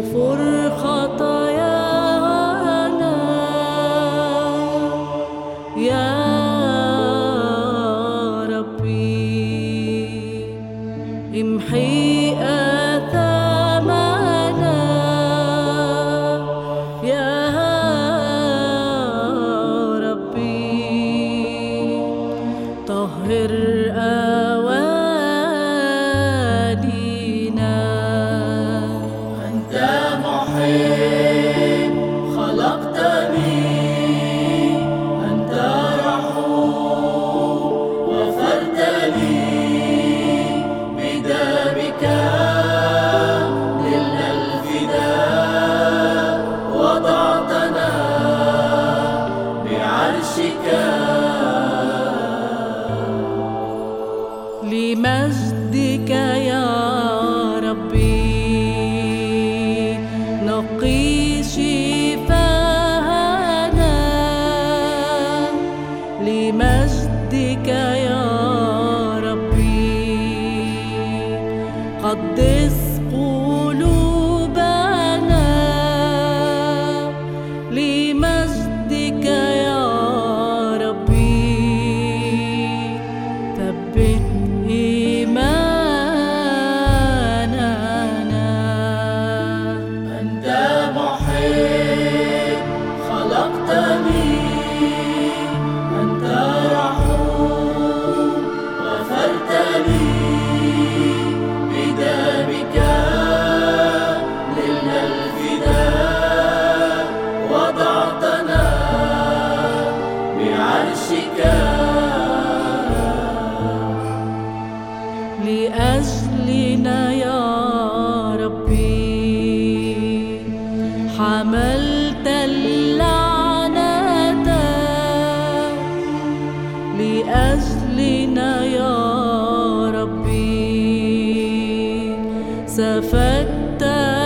اغفر خطايانا يا ربي، امحي آثامنا يا ربي، طهر أوانينا. أنت محب خلقتني، أنت رحوم غفرتني، بدمك نلنا الفداء، وضعتنا بعرشك. لمجدك يا ربي نقي شفاهنا، لمجدك يا ربي قدس قلوبنا، لمجدك يا ربي ثبت إيماننا. أنت محب خلقتني، أنت رحوم غفرتني، بدمك نلنا الفداء، وضعتنا بعرشك. لأجلنا يا ربي حملت اللعنة، لأجلنا يا ربي سفكت